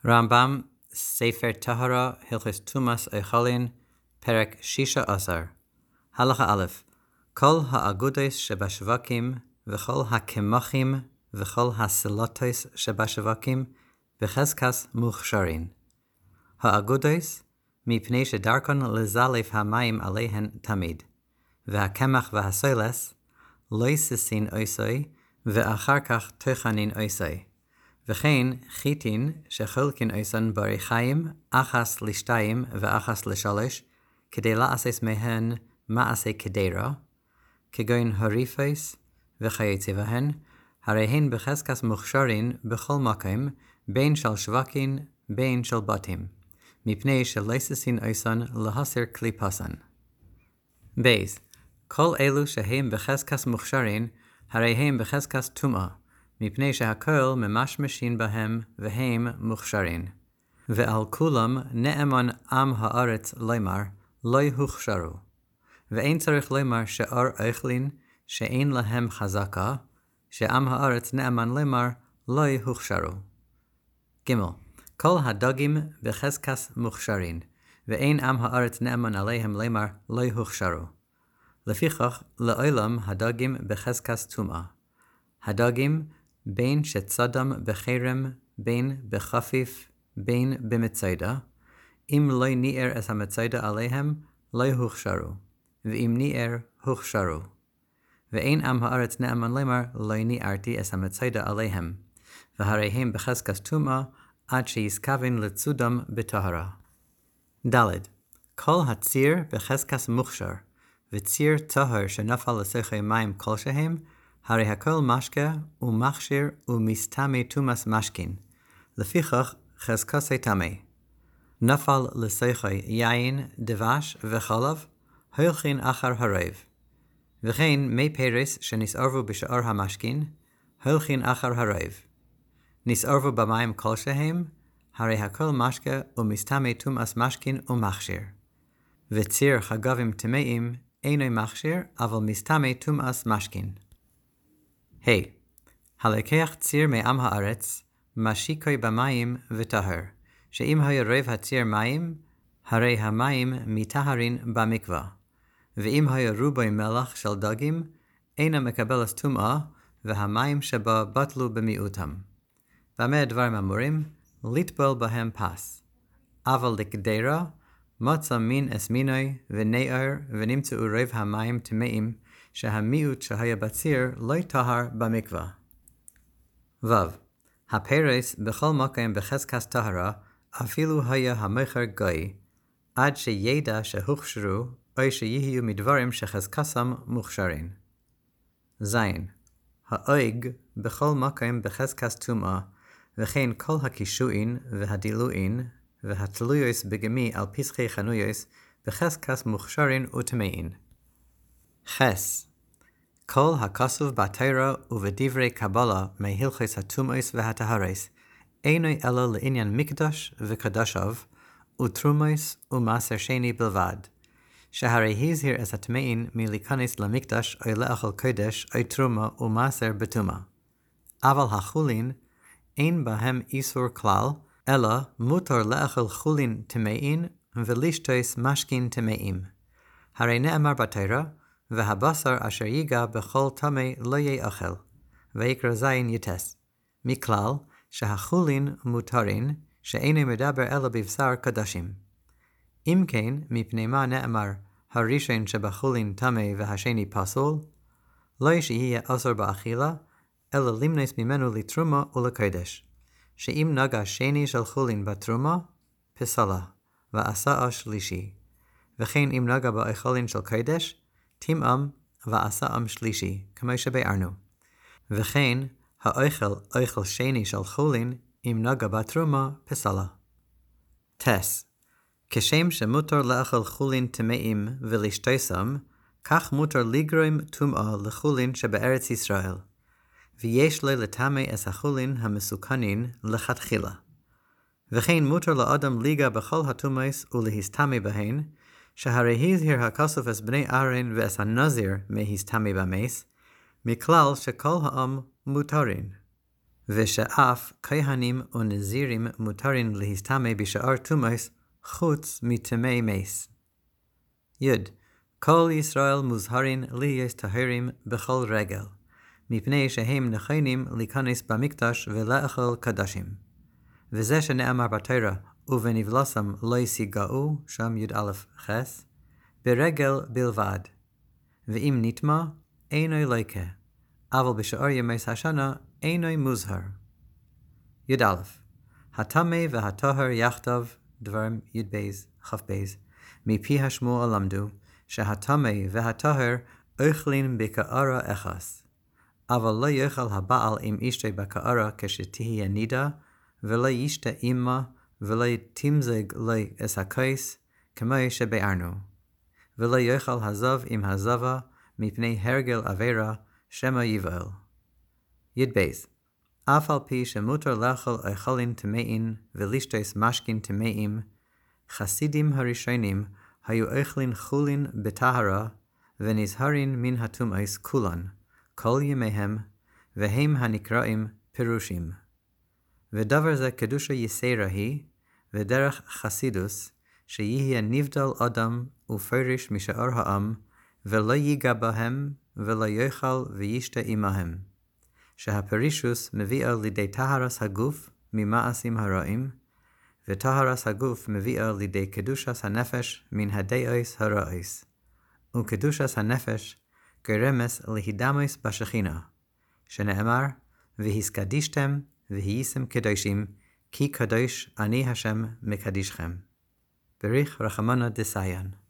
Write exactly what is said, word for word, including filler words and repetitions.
רמב"ם, ספר טהרה, הלכות טומאת אוכלים, פרק שישה עשר. הלכה א', כל האגודות שבשווקים, וכל הקמחים, וכל הסלטות שבשווקים, בחזקת מוכשרין. האגודות, מפני שדרכן לזלף המים עליהן תמיד, והקמח והסולס, לא יססין עושי, ואחר כך תכנין עושי. וכן חיטין שחולקין עושן בריחיים, אחס לשתיים ואחס לשלוש, כדי לעשות מהן מעשה קדרה, כגון הריפס וכיוצא בהן, הרי הן בחזקת מוכשרין בכל מקום, בין של שווקים, בין של בתים, מפני שלא ססין עושן להסיר קליפסן. בייס, כל אלו שהם בחזקת מוכשרין, הרי הם בחזקת טומאה, מפני שהכל ממשמשין בהם והם מוכשרין. ועל כולם נאמן עם הארץ לומר, לא הוכשרו. ואין צריך לומר שאר אוכלין שאין להם חזקה, שעם הארץ נאמן לומר, לא הוכשרו. ג' כל הדגים בחזקת מוכשרין, ואין עם הארץ נאמן עליהם לומר, לא הוכשרו. לפיכך, לעולם הדגים בחזקת טומאה. הדגים, בין שצדם בחרם, בין בחפיף, בין במצדה, אם לא ניער את המצדה עליהם, לא הוכשרו, ואם ניער, הוכשרו. ואין עם הארץ נאמן לומר, לא ניערתי את המצדה עליהם, והרי הם בחזקת טומאה, עד שיסכוון לצודם בטהרה. ד' כל הציר בחזקת מוכשר, וציר טהר שנפל לשיחי מים כלשהם, הרי הכל משקה ומכשיר ומסתמי טומאת משכין, לפיכך חזקת טמא. נפל לשיחי יין, דבש וחלב, הולכין אחר הרוב. וכן מי פרס שנסערבו בשאר המשכין, הולכין אחר הרוב. נסערבו במים כלשהם, הרי הכל משקה ומסתמי טומאת משכין ומכשיר. וציר חגבים טמאים אינו מכשיר, אבל מסתמי טומאת משכין. היי, hey, הלקח ציר מעם הארץ, משיקוי במים וטהר, שאם היה רוב הציר מים, הרי המים מטהרין במקווה, ואם היה רובוי מלח של דגים, אינה מקבלת טומאה, והמים שבה בטלו במיעוטם. במה הדברים אמורים? לטבול בהם פס. אבל לקדרה, מצא מין אסמינוי ונער ונמצאו רוב המים טמאים, שהמיעוט שהיה בציר לא טהר במקווה. ו. הפרס בכל מקום בחזקת טהרה, אפילו היה המוכר גוי, עד שידע שהוכשרו, או שיהיו מדברים שחזקתם מוכשרין. ז. האויג בכל מקום בחזקת טומאה, וכן כל הקישואין והדילואין, והתלויוס בגמי על פסחי חנויוס, בחזקת מוכשרין וטמאין. חס. כל הכסוף בתורה ובדברי קבלה מהלכות הטומאות והטהרות, אינו אלא לעניין מקדש וקדשיו, ותרומות ומעשר שני בלבד, שהרי הזהיר את הטמאים מלהיכנס למקדש או לאכול קודש או תרומה ומעשר בטומאה. אבל החולין, אין בהם איסור כלל, אלא מותר לאכול חולין טמאים ולשתות משכין טמאים. הרי נאמר בתורה, והבשר אשר ייגע בכל טמא לא יאכל, ויקרא זין יתס. מכלל שהחולין מותרין, שאינו מדבר אלא בבשר קדשים. אם כן, מפני מה נאמר, הראשון שבחולין טמא והשני פסול, לא שיהיה אסור באכילה, אלא למנוס ממנו לתרומה ולקודש. שאם נגע שני של חולין בתרומה, פסלה, ועשה שלישי. וכן אם נגע באכולין של קודש, תימאם ועשאם שלישי, כמו שבארנו. וכן, האוכל אוכל שני של חולין, אם נגע בתרומה, פסלה. תס. כשם שמותר לאכול חולין טמאים ולשתוסם, כך מותר לגרום טומאה לחולין שבארץ ישראל. ויש לו לטמא את החולין המסוכנין לכתחילה. וכן מותר לאדם ליגע בכל הטומאות ולהסתמא בהן, שהרי הזהיר הכסוף את בני אהרון ואת הנזיר מהסתמא במס, מכלל שכל העם מותרין. ושאף כהנים ונזירים מותרים להסתמא בשאר טומאס חוץ מטמאי מס. י. כל ישראל מוזהרים להיות טהורים בכל רגל, מפני שהם נכונים להיכנס במקדש ולאכול קדשים. וזה שנאמר בתורה, ובנבלסם לא יסיגעו, שם י"א חס, ברגל בלבד. ואם נטמא, אינו לוקה, אבל בשאר ימי השנה אינו מוזהר. י"א הטמא והטהר יחדיו, דברים י"ב כ"ב, מפי השמוע למדו, שהטמא והטהר אוכלים בקערה אחת. אבל לא יאכל הבעל עם אשתו בקערה כשתהיה נידה, ולא ישתה עמה, ולא תמזג לו את הכוס, כמו שביארנו. ולא יאכל הזב עם הזבה, מפני הרגל עבירה, שמא יבעל. י"ב אף על פי שמותר לאכול אוכלים טמאים ולשתות משקין טמאים, חסידים הראשונים היו אוכלים חולין בטהרה, ונזהרים מן הטומאס כולן, כל ימיהם, והם הנקראים פירושים. ודבר זה קדושה יסרה היא, ודרך חסידוס, שיהיה נבדל אדם ופרש משאר העם, ולא ייגע בהם, ולא יאכל וישתה עמהם. שהפרישוס מביאה לידי טהרס הגוף ממעשים הרעים, וטהרס הגוף מביאה לידי קדושת הנפש מן הדעות הרעות. וקדושת הנפש גרמס להידמוס בשכינה, שנאמר, והסקדישתם והייתם קדושים, כי קדוש אני השם מקדישכם. בריך רחמנא דסייען.